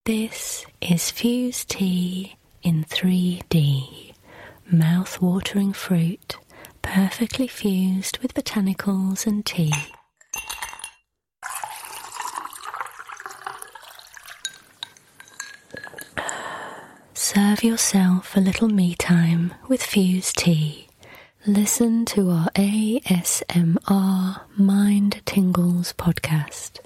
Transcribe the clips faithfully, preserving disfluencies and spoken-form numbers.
This is Fuse Tea in three D. Mouth-watering fruit, perfectly fused with botanicals and tea. Serve yourself a little me time with Fuse Tea. Listen to our A S M R Mind Tingles podcast.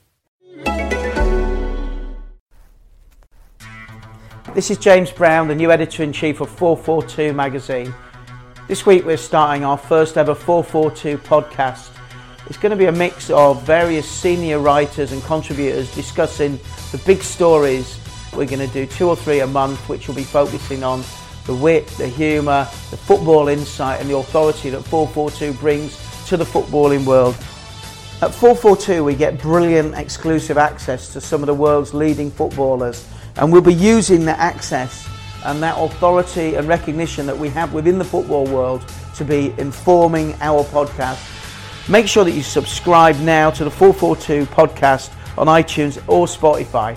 This is James Brown, the new editor-in-chief of four forty-two magazine. This week we're starting our first ever four forty-two podcast. It's going to be a mix of various senior writers and contributors discussing the big stories. We're going to do two or three a month, which will be focusing on the wit, the humour, the football insight and the authority that four forty-two brings to the footballing world. At four forty-two we get brilliant exclusive access to some of the world's leading footballers, and we'll be using that access and that authority and recognition that we have within the football world to be informing our podcast. Make sure that you subscribe now to the four forty-two podcast on iTunes or Spotify.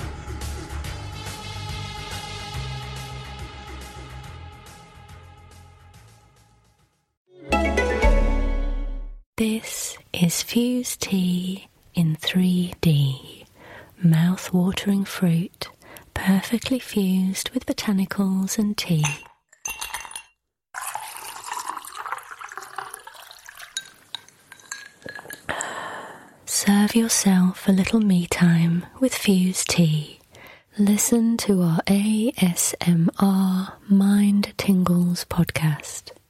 This is Fuse Tea in three D. Mouth-watering fruit, perfectly fused with botanicals and tea. Serve yourself a little me time with Fuse Tea. Listen to our A S M R Mind Tingles podcast.